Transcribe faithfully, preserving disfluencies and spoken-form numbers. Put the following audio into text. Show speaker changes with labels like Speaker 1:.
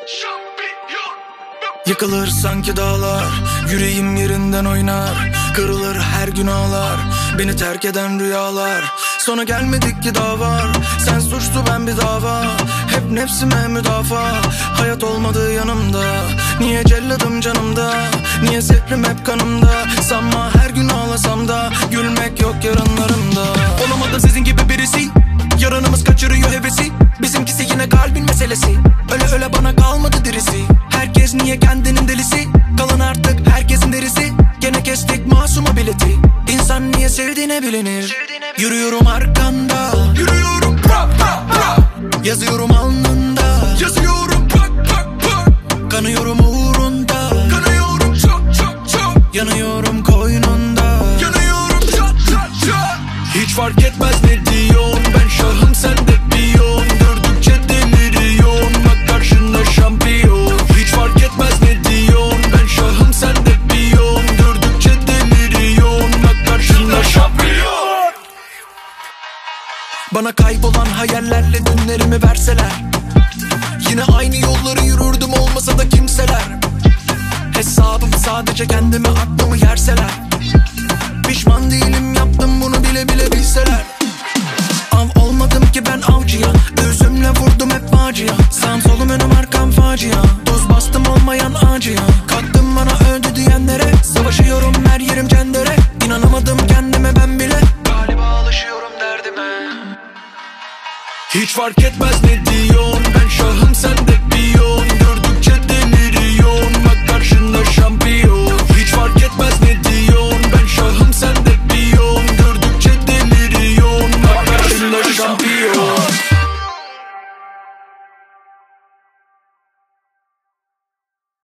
Speaker 1: Yıkılır sanki dağlar, yüreğim yerinden oynar. Kırılır her gün ağlar, beni terk eden rüyalar. Sona gelmedik ki daha var, sen suçlu ben bir dava. Hep nefsime müdafaa, hayat olmadı yanımda. Niye celladım canımda, niye zehrim hep kanımda. Sanma her gün ağlasam da gülmek yok yarınlarımda. Olamadım sizin gibi birisi, yarınımız kaçırıyor hevesi. Bizimkisi yine kalbin meselesi, öyle öyle bana kalmadı dirisi. Herkes niye kendinin delisi, kalın artık herkesin derisi. Gene kestik masuma bileti, İnsan niye sevdiğine bilinir. Yürüyorum arkanda,
Speaker 2: Yürüyorum pra pra pra,
Speaker 1: yazıyorum alnında,
Speaker 2: yazıyorum pak pak pak.
Speaker 1: kanıyorum uğrunda,
Speaker 2: Kanıyorum çok çok çok,
Speaker 1: yanıyorum koynunda,
Speaker 2: yanıyorum çat çat çat.
Speaker 1: hiç fark etmez ne diyorsun, ben şahım sen de piyon. Gördükçe deliriyorsun, bak karşında şampiyon. Hiç fark etmez ne diyorsun, ben şahım sen de piyon. Gördükçe deliriyorsun, bak karşında şampiyon. Bana kaybolan hayallerle dünlerimi verseler, yine aynı yolları yürürdüm olmasa da kimseler. Hesabım sadece kendime, aklımı yerseler. Pişman değilim yaptım bunu bile bile bilseler. Av olmadım ki ben avcıya, özümle vurdum hep acıya. Sağım solum önüm arkam facia, tuz bastım olmayan acıya. Kalktım bana öldü diyenlere, savaşıyorum her yerim cendere. İnanamadım kendime ben bile, galiba alışıyorum derdime. Hiç fark etmez ne diyor,